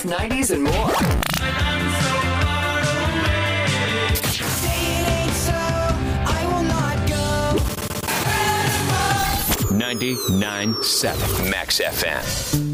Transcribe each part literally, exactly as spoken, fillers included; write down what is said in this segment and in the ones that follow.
nineties, and more. ninety-nine point seven Max F M.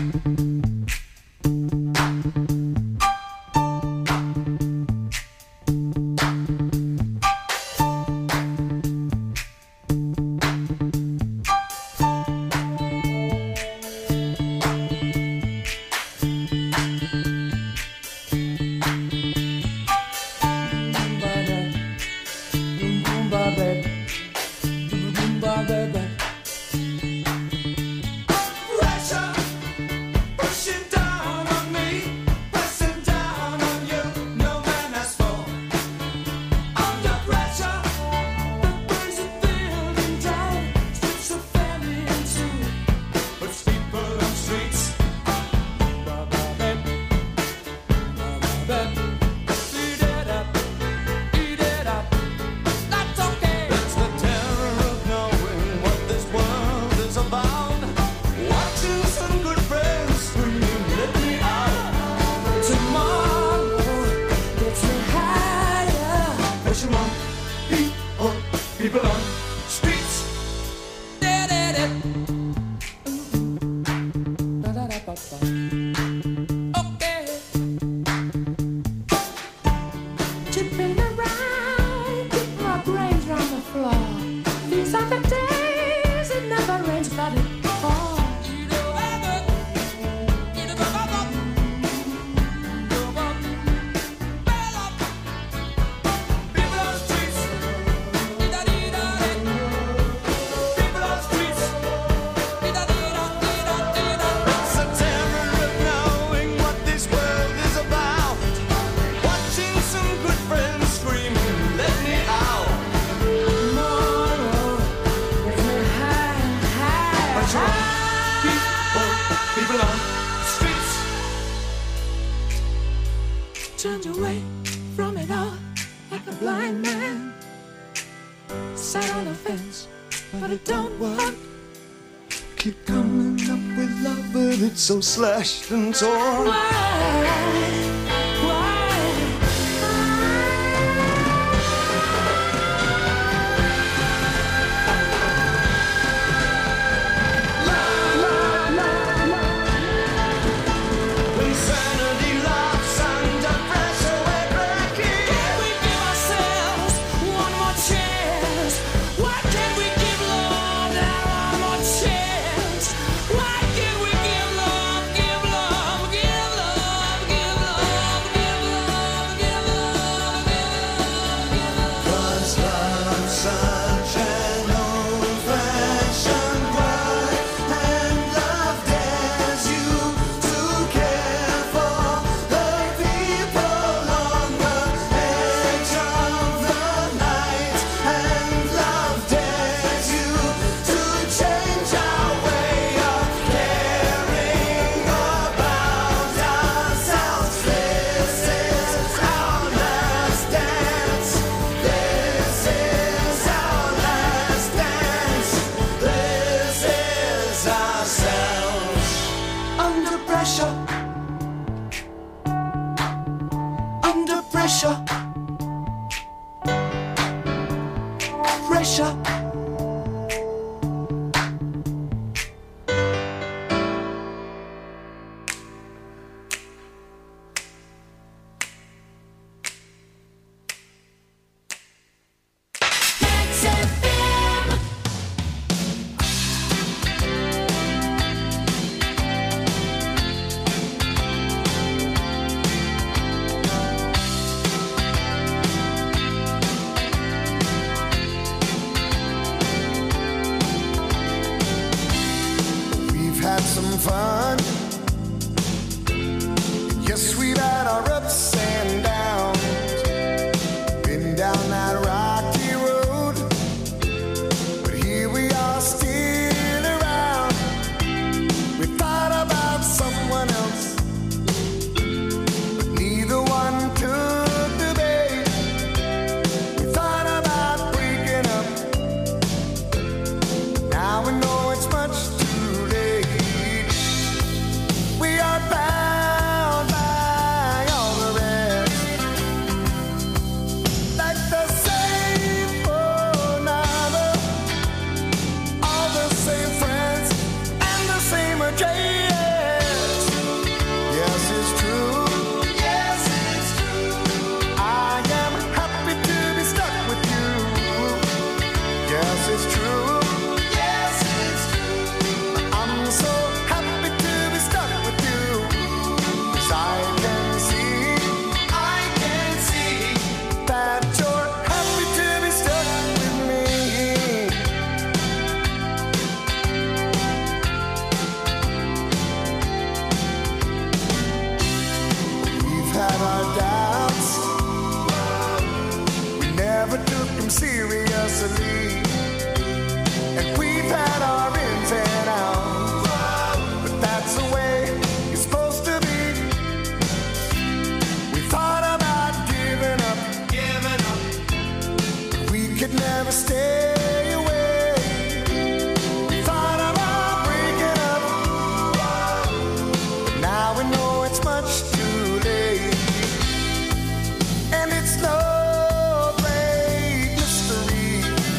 Turned away from it all like a blind man. Sat on the fence, but it don't work. Keep coming up with love, but it's so slashed and torn. Why? it's true. Yes, it's true. I'm so happy to be stuck with you. 'Cause I can see, I can see that you're happy to be stuck with me. We've had our doubts, we never took them seriously, and we've had our ins and outs, but that's the way it's supposed to be. We thought about giving up, giving up. We could never stay away. We thought about breaking up, but now we know it's much too late. And it's no great mystery.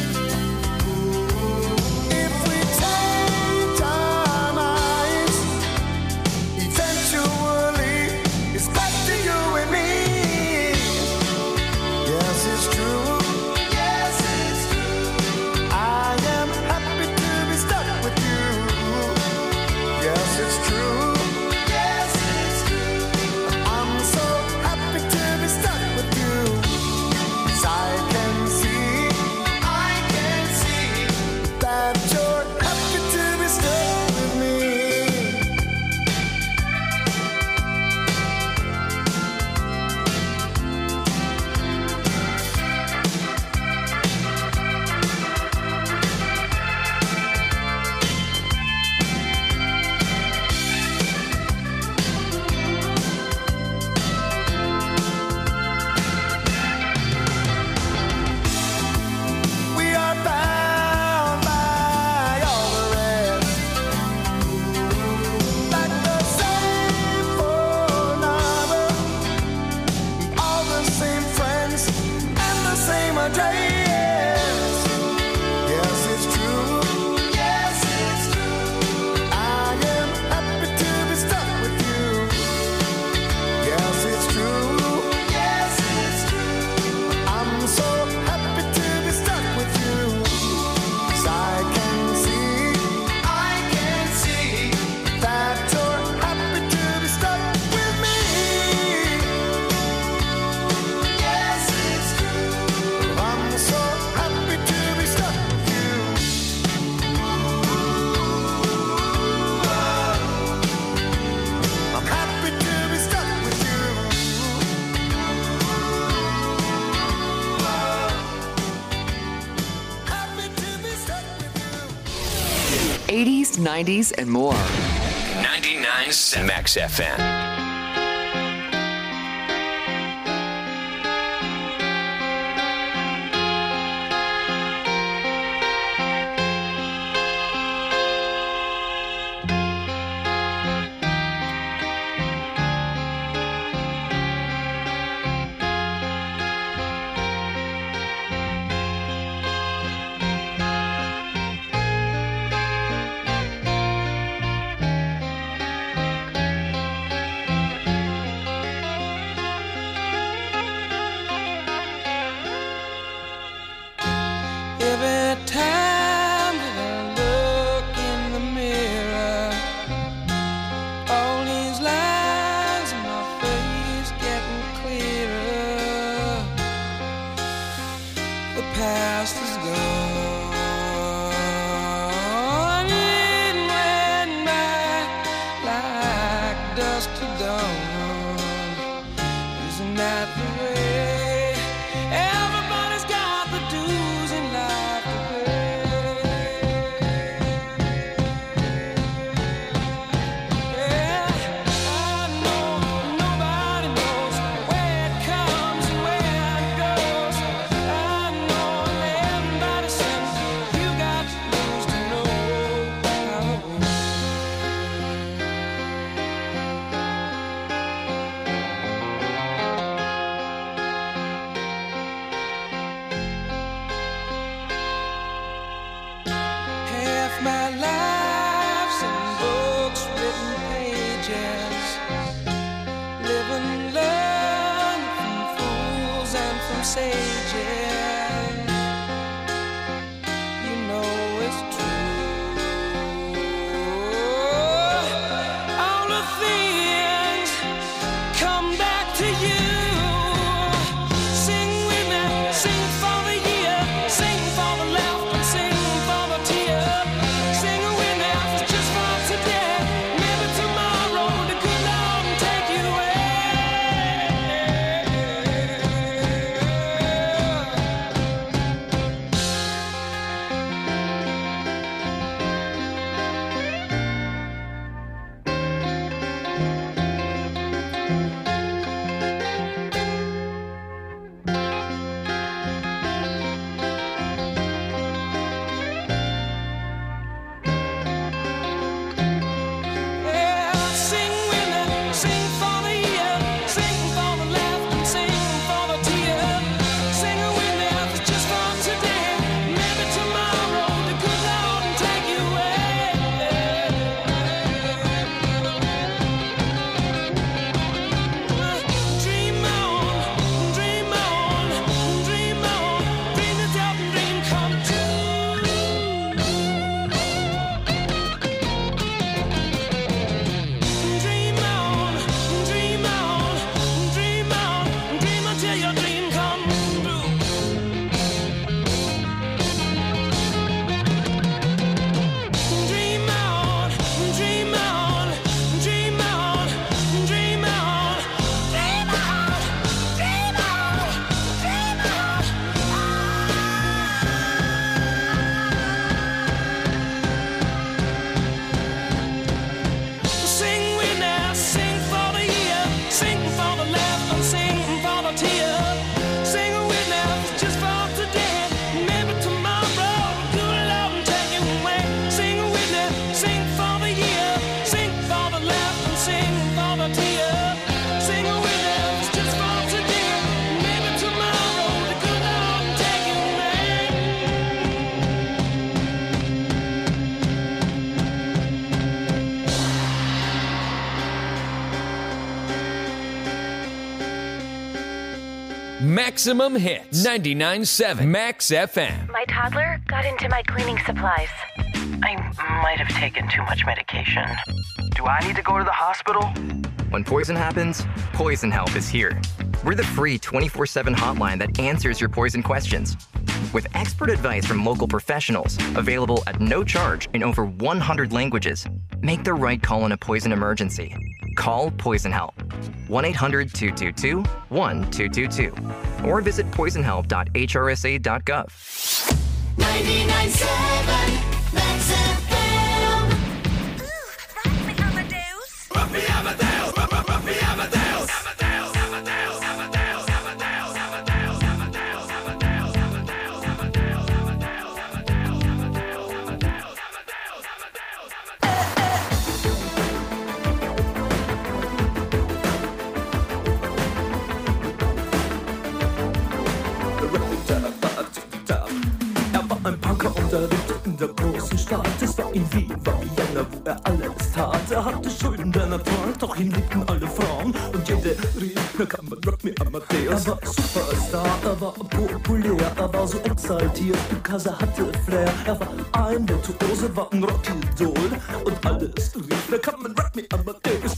If we change our minds, eventually it's back to you and me. Yes, it's true. Yes, it's true. I am happy to be stuck with you. Yes, it's true. Yes, it's true. I'm so happy to be stuck with you. 'Cause I can see, I can see that you're happy to be stuck with me. We are bound by all the rest, like the same phone number, all the same friends, and the same address. Yes, it's true. Yes, it's true. I am happy to be stuck with you. Yes, it's true. Yes, it's true. I'm so happy to be stuck with you. 'Cause I can see, I can see that you're happy to be stuck with me. Yes, it's true. I'm so happy to be stuck with you. I'm happy to be stuck with you. Happy to be stuck with you. eighties, nineties, and more. ninety-nine point seven Max F M. Every time that I look in the mirror, all these lines in my face getting clearer. The past is gone, it went by like dust to dawn. Isn't that the way? Everybody's got the dues in life to pay. Yeah, I know nobody knows where it comes and where it goes. I know everybody says you got to lose to know how it goes. My life's in books, written pages, living, learn from fools and from sages. You Maximum hits. ninety-nine point seven Max F M. My toddler got into my cleaning supplies. I might have taken too much medication. Do I need to go to the hospital? When poison happens, Poison Help is here. We're the free twenty-four seven hotline that answers your poison questions. With expert advice from local professionals, available at no charge in over one hundred languages, make the right call in a poison emergency. Call Poison Help. one eight hundred two two two one two two two. Or visit poison help dot h r s a dot gov. ninety-nine point seven Max F M. Ruffy Amadeus. Ruffy Amadeus. Amadeus. Amadeus. Amadeus. Amadeus. Amadeus. Amadeus. Amadeus. Amadeus. Er war ein Punker und er lebte in der großen Stadt. Es war in Wien, war Vienna, wo er alles tat. Er hatte Schulden, denn er trank, doch ihn liebten alle Frauen. Und jede rief, na kann man Rock Me Amadeus. Er war Superstar, er war populär, er war so exaltiert, because er hatte Flair. Er war ein Virtuose, war ein Rockidol. Und alles rief, na kann man Rock Me Amadeus.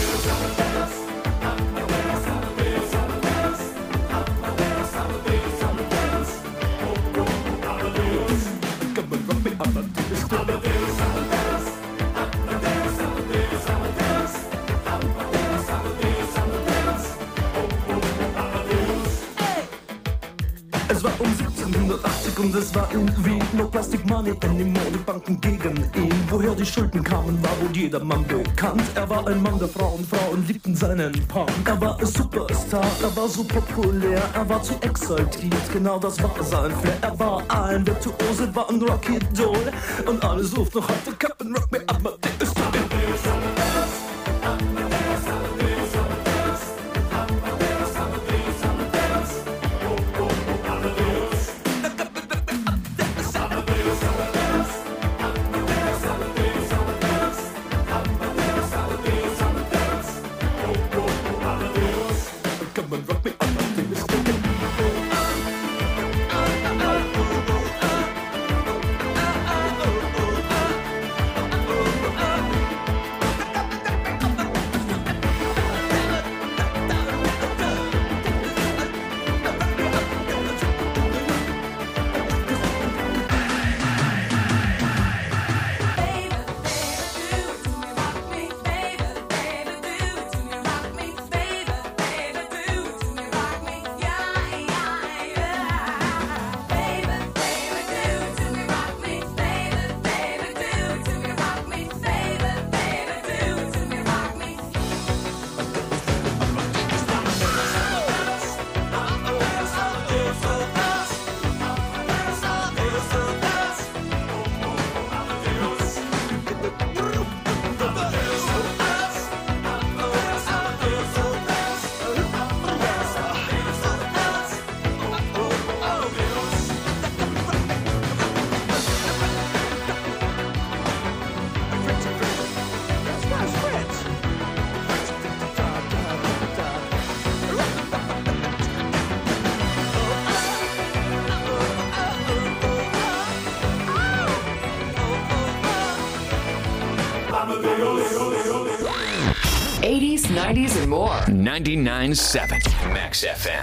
Es war um siebzehnhundertachtzig und es war in Wien. No Plastic Money anymore, die Banken gegen ihn. Woher die Schulden kamen, war wohl jedermann bekannt. Er war ein Mann der Frauen, Frauen liebten seinen Punk. Er war ein Superstar, er war so populär, er war zu exaltiert, genau das war sein Flair. Er war ein Virtuose, war ein Rockidol. Und alle suchten noch heute Captain Rock Me Amadeus. eighties, nineties, and more. ninety-nine point seven Max F M.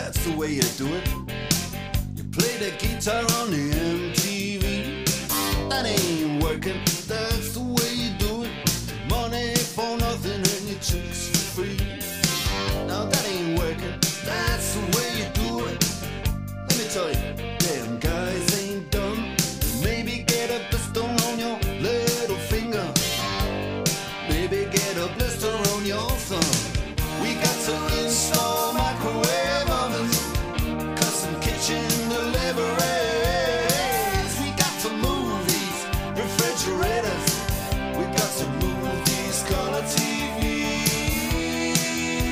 that's the way you do it. You play the guitar on the M T V. That ain't working, that's the way you do it. Money for nothing and your chicks for free. Now that ain't working, that's the way you do it. Let me tell you, damn guys ain't dumb. Maybe get a blister on your little finger. Maybe get a blister on your thumb. We got to install microwave ovens, custom kitchen deliveries. We got to move these refrigerators. We got to move these color T Vs.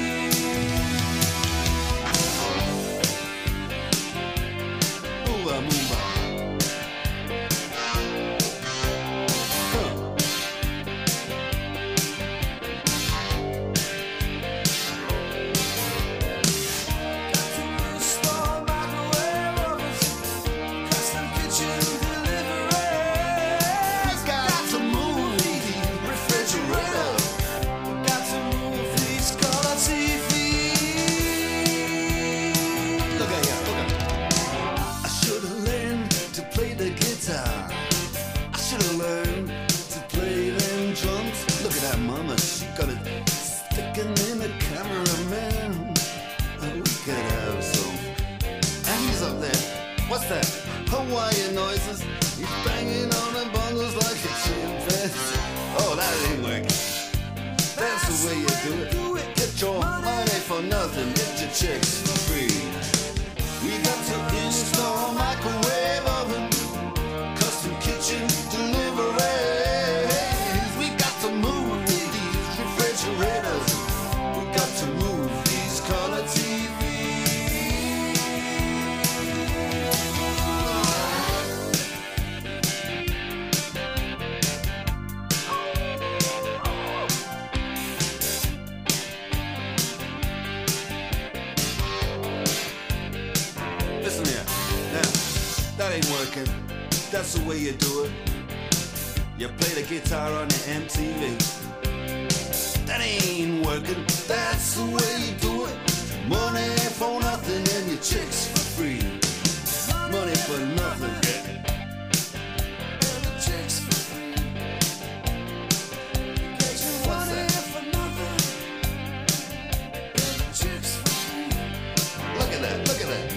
Move on, move on. What's that? Hawaiian noises. He's banging on the bongos like a chimpanzee. Oh, that ain't working. That's the way you do it. Get your money for nothing. Get your chicks for free. We got to install microwave oven, custom kitchen deliveries. We got to move these refrigerators. We got to move these color T Vs. Working, that's the way you do it. You play the guitar on the M T V. That ain't working, that's the way you do it. Money for nothing and your chicks for free. Money for nothing and your chicks for free. What's that? Chicks for free. Look at that, look at that.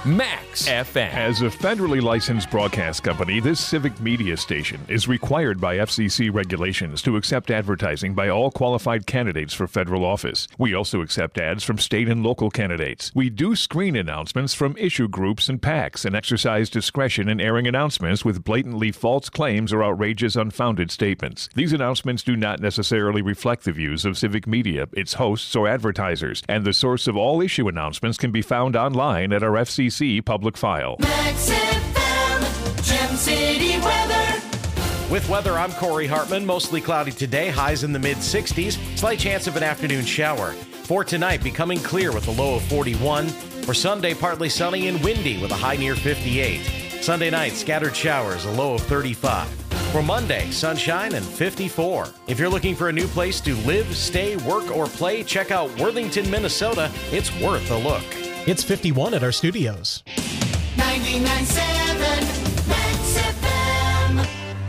Max F M. As a federally licensed broadcast company, this civic media station is required by F C C regulations to accept advertising by all qualified candidates for federal office. We also accept ads from state and local candidates. We do screen announcements from issue groups and PACs and exercise discretion in airing announcements with blatantly false claims or outrageous, unfounded statements. These announcements do not necessarily reflect the views of civic media, its hosts, or advertisers, and the source of all issue announcements can be found online at our F C C public file. Max F M, Gem City weather. With weather, I'm Corey Hartman. Mostly cloudy today, highs in the mid sixties. Slight chance of an afternoon shower. For tonight, becoming clear with a low of forty-one. For Sunday, partly sunny and windy with a high near fifty-eight. Sunday night, scattered showers, a low of thirty-five. For Monday, sunshine and fifty-four. If you're looking for a new place to live, stay, work, or play, check out Worthington, Minnesota. It's worth a look. It's fifty-one at our studios. ninety-nine point seven Max F M.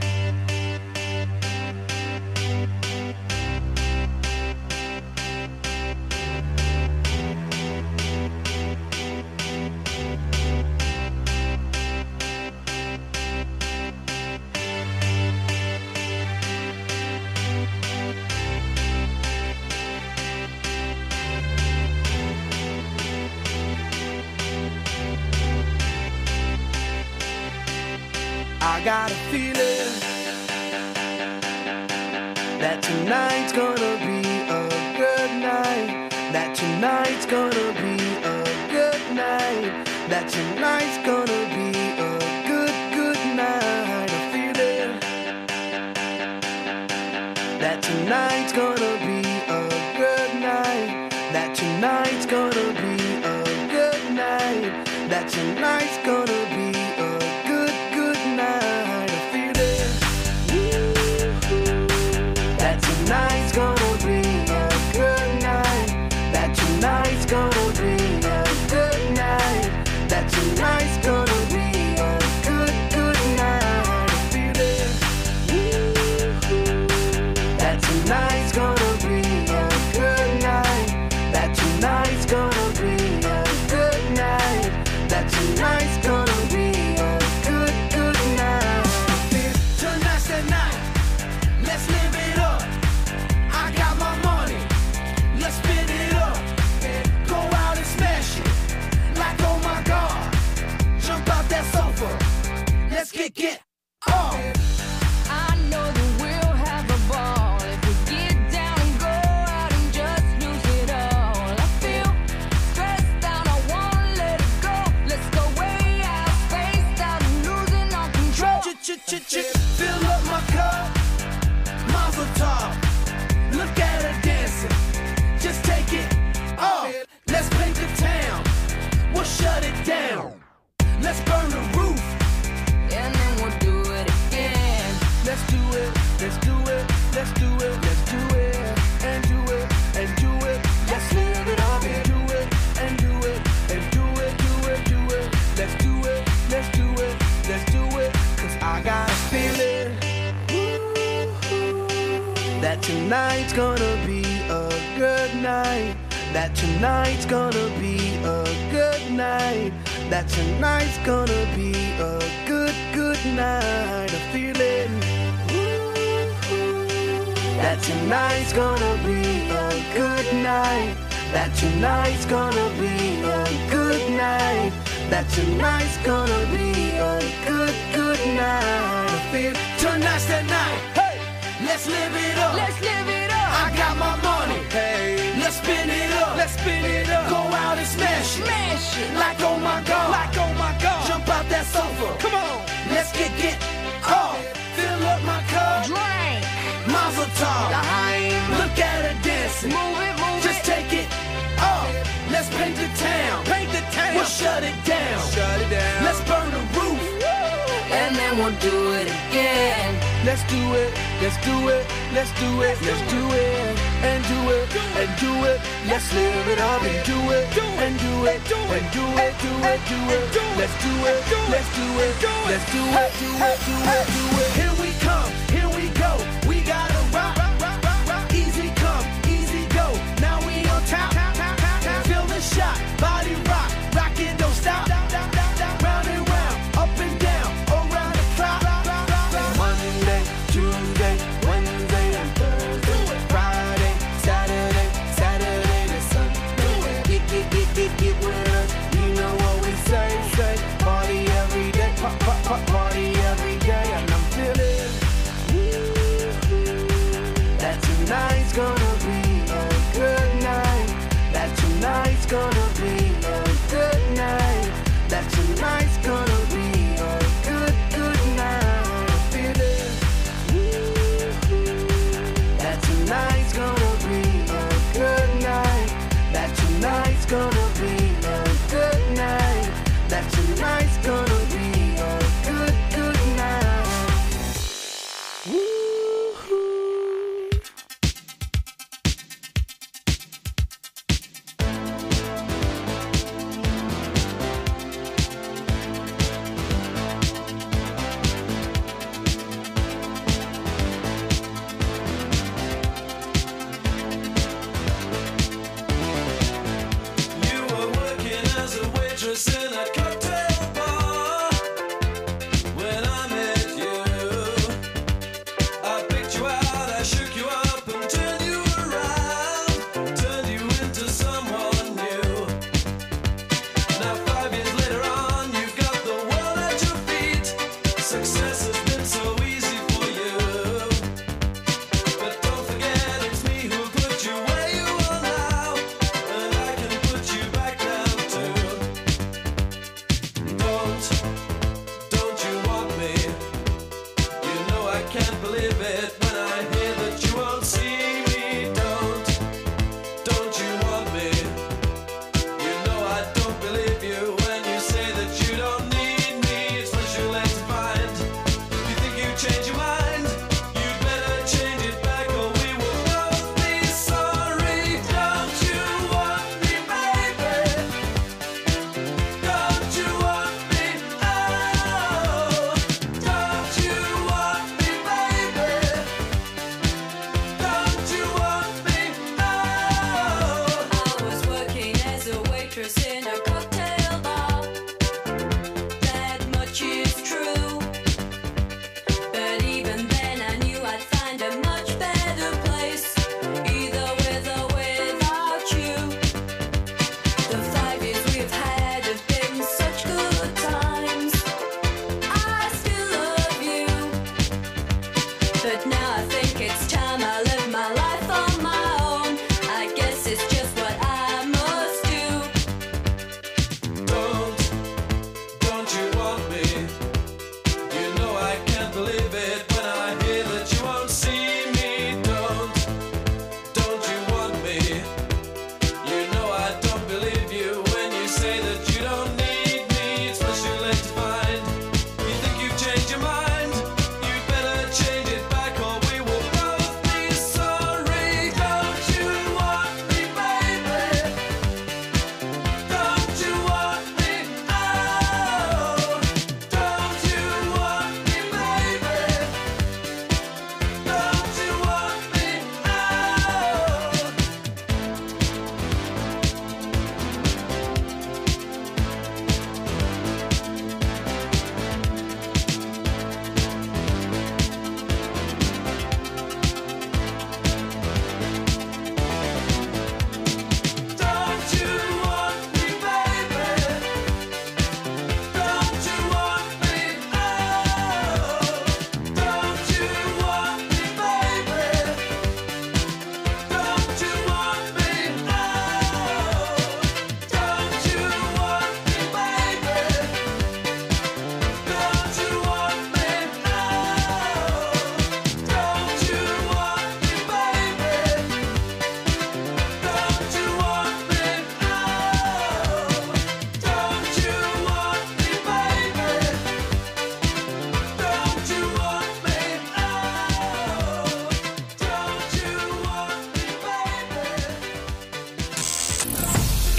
I got a feeling that tonight's gonna be a good night. That tonight's gonna be a good night. That tonight's gonna be a good, good night. A feeling that tonight's gonna be a good night. That tonight's gonna be a good night. That tonight's gonna be a good, good night. I feel it. That tonight's gonna be a good night. That tonight's gonna be a good night. That tonight's gonna be a good, good night. I feel it. That tonight's gonna be a good night. That tonight's gonna be a good night. That tonight's gonna be a good, good night. Tonight's the night. Let's live it up. I got my money. Let's spin it up. Go out and smash it. Like, oh my God. Jump out that sofa. Let's get, get off. I know that we'll have a ball if we get down and go out and just lose it all. I feel stressed out, I wanna let it go. Let's go way out, spaced out, and losing our control. Fill up my cup. Mazel tov. Look at her dancing. Just take it off. Let's paint the town. We'll shut it down. Let's burn the roof. And then we'll do it again. Let's do it, let's do it, let's do it, let's do it, and do it, and do it. Let's live it up and do it, and do it, and do it, do it, do it. Let's do it, let's do it, let's do it. Cause I got a feeling that tonight's gonna be a good night. That tonight's gonna be a good night. That tonight's gonna be a good, good night. A feeling that tonight's gonna be a good night. That tonight's gonna be a good night. That tonight's gonna be a good, good night. I feel tonight's the night. Hey, let's live it up. Let's live it up. I got my money. Hey, let's spin it up. Let's spin it up. Go out and smash it. Smash it. Like oh my God. Like oh my God. Jump out that sofa. Come on. Let's get get off. Fill up my cup. Drink. Mazel tov. Time. Look at her dancing. Move it, move Just it. take it off. Let's paint the town. Paint the town. We'll shut it down. Shut it down. Let's burn the roof. And then we'll do it again. Let's do it, let's do it, let's do it, let's do it, and do it, and do it. Let's live it up and do it, and do it, and do it, do it, do it. Let's do it, let's do it, let's do it, do it, do it, do it. Here we come, here we go. We gotta rock, rock, rock, rock. Easy come, easy go. Now we on top, feel the shot, body rock, rock it, don't stop.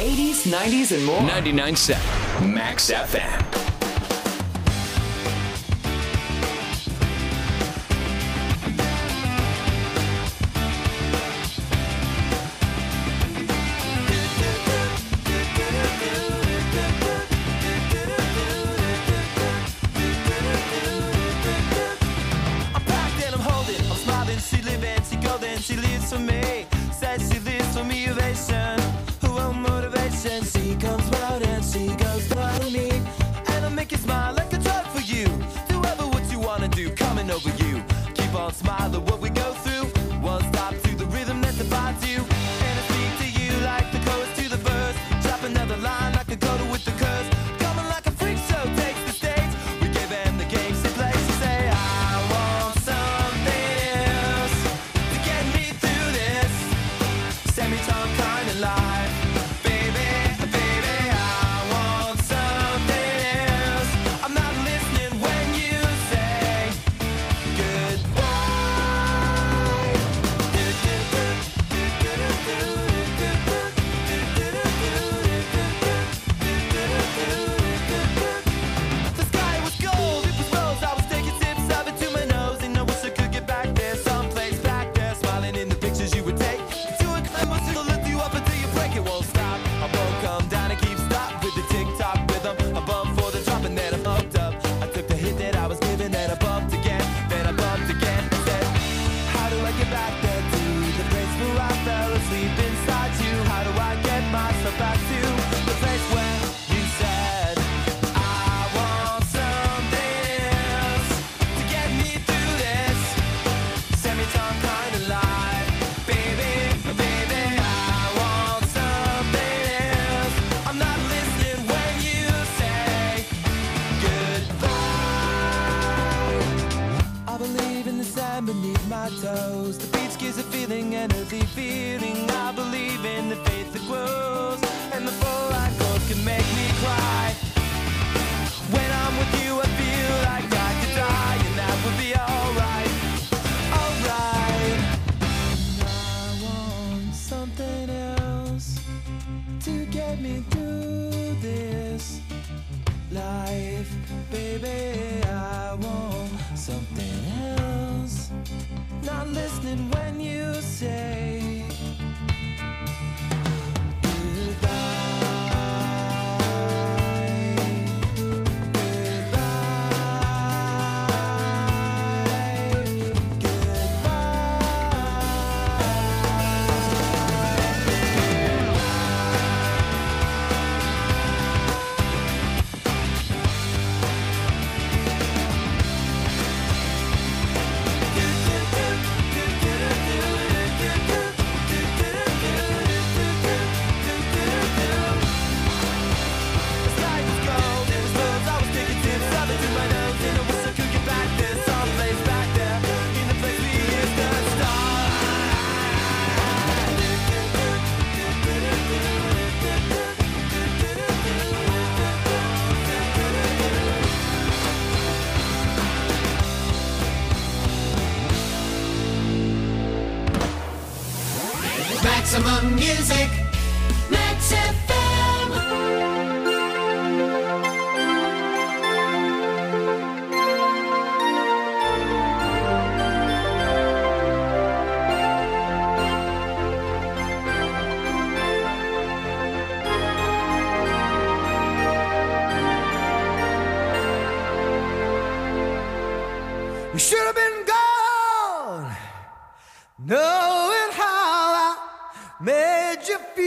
eighties, nineties, and more. ninety-nine point seven Max F M. I'm packed and I'm holding, I'm smiling, she living, she golden, she lives for me. Says she lives for me, ovation, who will motivation. She comes round and she goes for me, and I make you smile like a drug for you. Do ever what you wanna do, coming over you. Keep on smiling, what we go through. One stop to the rhythm that defines you, and I speak to you like the chorus to the verse. Drop another line like a coda with the curse. Coming like a freak show takes the stage. We give them the game she plays. She say, I want something else to get me through this semi-tongue kind of life. Baby, baby, I want something else. I'm not listening when you say goodbye. The sky was gold, it was rose. I was taking sips of it to my nose, and I wish I could get back there, someplace back there, smiling in the pictures you would take. To a canvas, it'll lift you up until you break. It won't stop. I won't come down and keep stop with the tick-tock rhythm. I bump for the drop and then I bumped up. I took the hit that I was given, then I bumped again, then I bumped again. I said, how do I get back there to the place where I fell asleep inside you? How do I get myself back to the place where you said I want something else to get me through this semi-tongue kind of life? Baby, baby, I want something else. I'm not listening when you say goodbye. I believe in the sand beneath my toes. The beach gives a feeling, an earthy feeling. I believe in the faith that grows, and the four-line chords can make me cry. When I'm with you, I feel like I could die, and that would be alright, alright. I want something else to get me through this life, baby. I want something else. Not listening when you say Maximum music, Max F M. You should have been gone, knowing how I made you feel.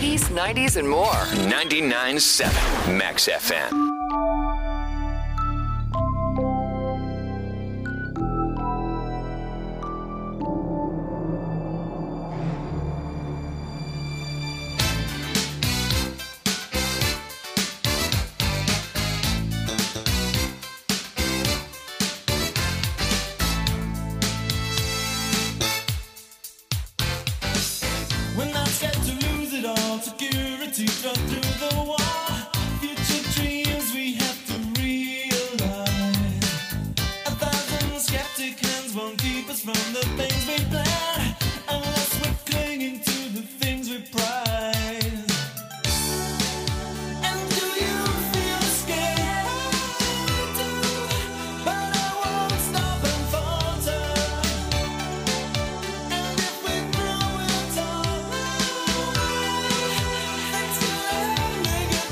eighties, nineties, and more. ninety-nine point seven Max F M. We're not scared to lose it all. Security cut through the wall. Future dreams we have to realize. A thousand skeptic hands won't keep us from the things we plan, unless we're clinging to the things we prize. And do you feel scared? But I won't stop and falter. And if we throw it all, things will only get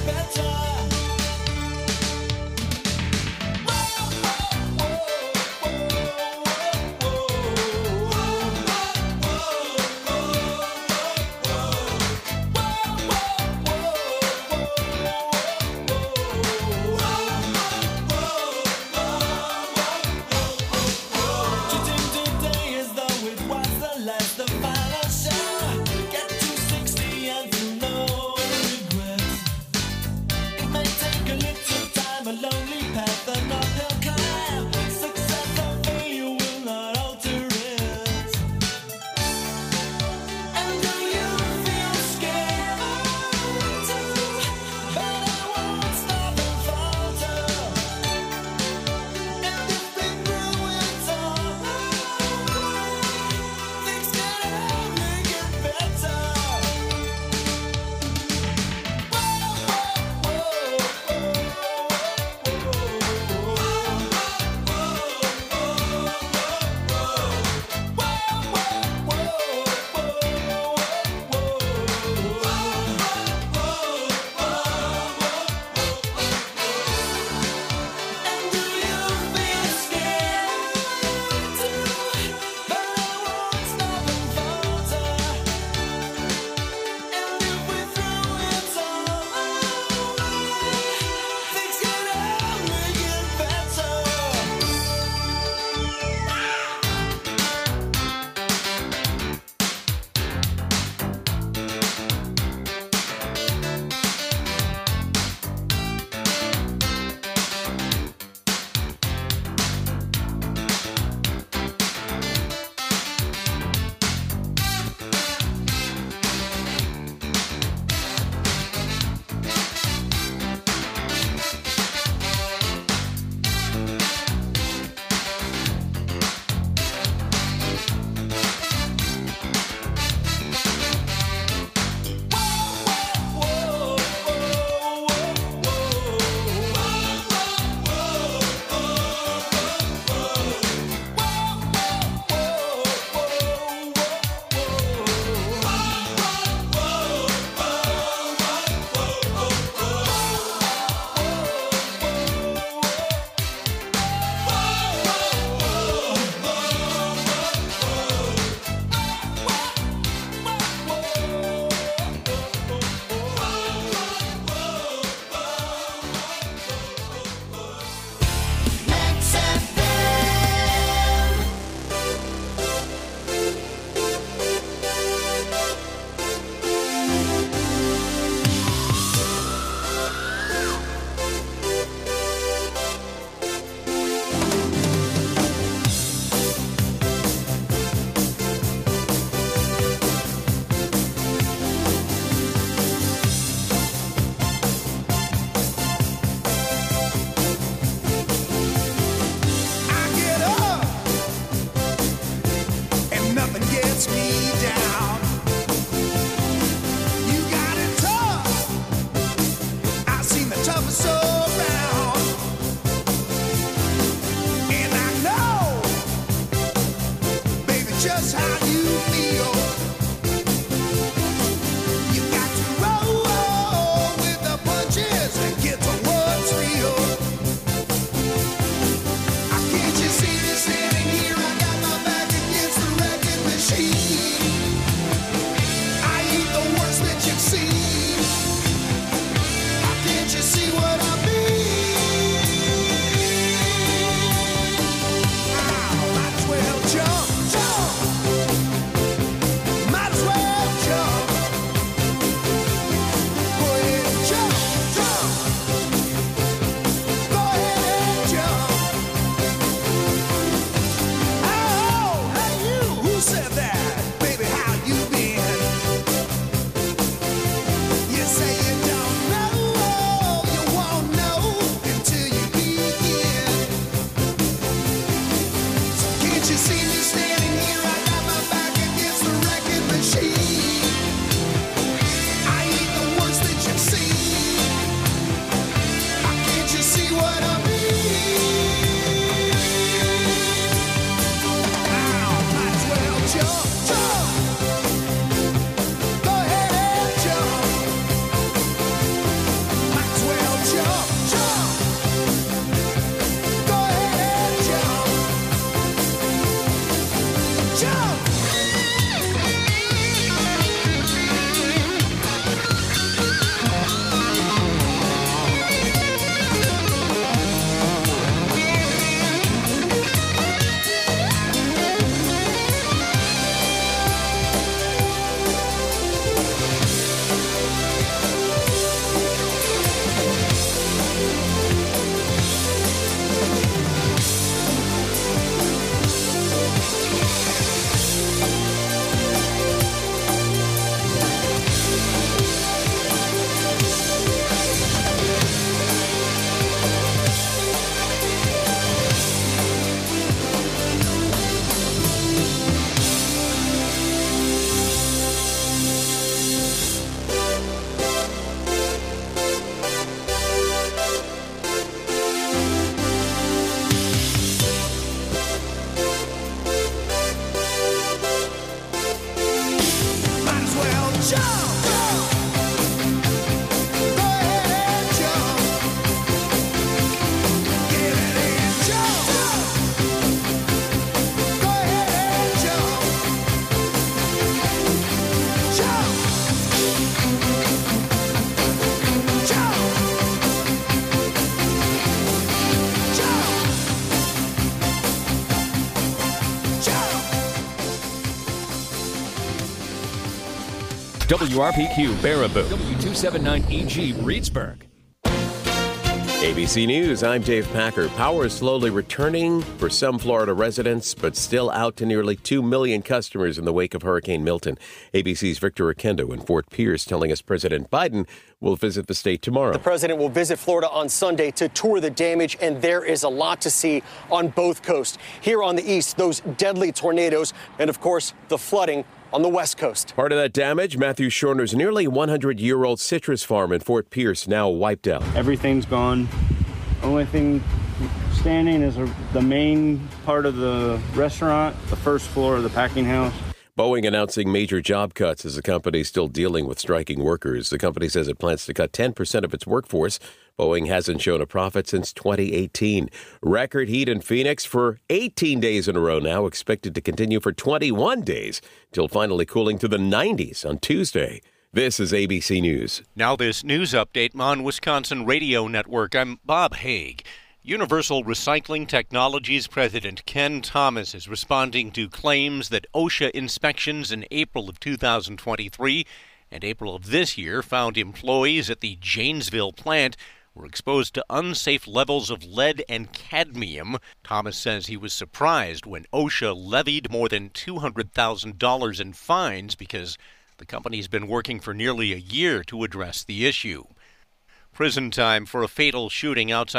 W R P Q Baraboo. W two seventy-nine E G Reedsburg. A B C News, I'm Dave Packer. Power is slowly returning for some Florida residents, but still out to nearly two million customers in the wake of Hurricane Milton. A B C's Victor Oquendo in Fort Pierce telling us President Biden will visit the state tomorrow. The president will visit Florida on Sunday to tour the damage, and there is a lot to see on both coasts. Here on the east, those deadly tornadoes, and of course, the flooding on the west coast. Part of that damage, Matthew Shorner's nearly one hundred year old citrus farm in Fort Pierce now wiped out. Everything's gone. Only thing standing is the main part of the restaurant, the first floor of the packing house. Boeing announcing major job cuts as the company is still dealing with striking workers. The company says it plans to cut ten percent of its workforce. Boeing hasn't shown a profit since twenty eighteen. Record heat in Phoenix for eighteen days in a row now, expected to continue for twenty-one days, till finally cooling to the nineties on Tuesday. This is A B C News. Now this news update on Wisconsin Radio Network. I'm Bob Haig. Universal Recycling Technologies President Ken Thomas is responding to claims that OSHA inspections in April of two thousand twenty-three and April of this year found employees at the Janesville plant were exposed to unsafe levels of lead and cadmium. Thomas says he was surprised when OSHA levied more than two hundred thousand dollars in fines because the company's been working for nearly a year to address the issue. Prison time for a fatal shooting outside